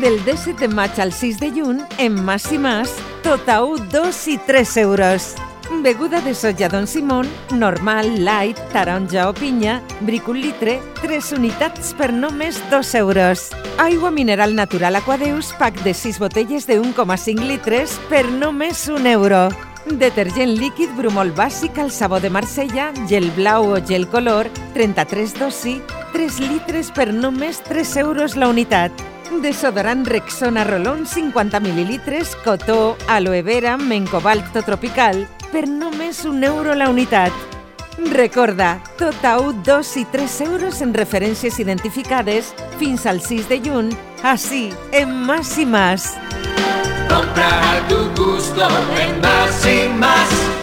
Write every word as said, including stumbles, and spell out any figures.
Del disset de maig al sis de juny, en Mas i Mas, tot a un, dos i tres euros. Beguda de soja Don Simón, normal, light, taronja o pinya, bric un litre, tres unitats per només dos euros. Aigua mineral natural Aquadeus, pack de sis botelles de un coma cinc litres per només un euro. Detergent líquid Brumol bàsic al sabó de Marsella, gel blau o gel color, trenta-tres dosi, tres litres per només tres euros la unitat. Desodorant Rexona Rolón cinquanta mil·lilitres, cotó, aloe vera, mencobalto tropical, per només un euro la unitat. Recorda, tot a un, dos i tres euros en referències identificades fins al sis de juny, així, en Mas i Mas. Compra a tu gusto en Más y Más.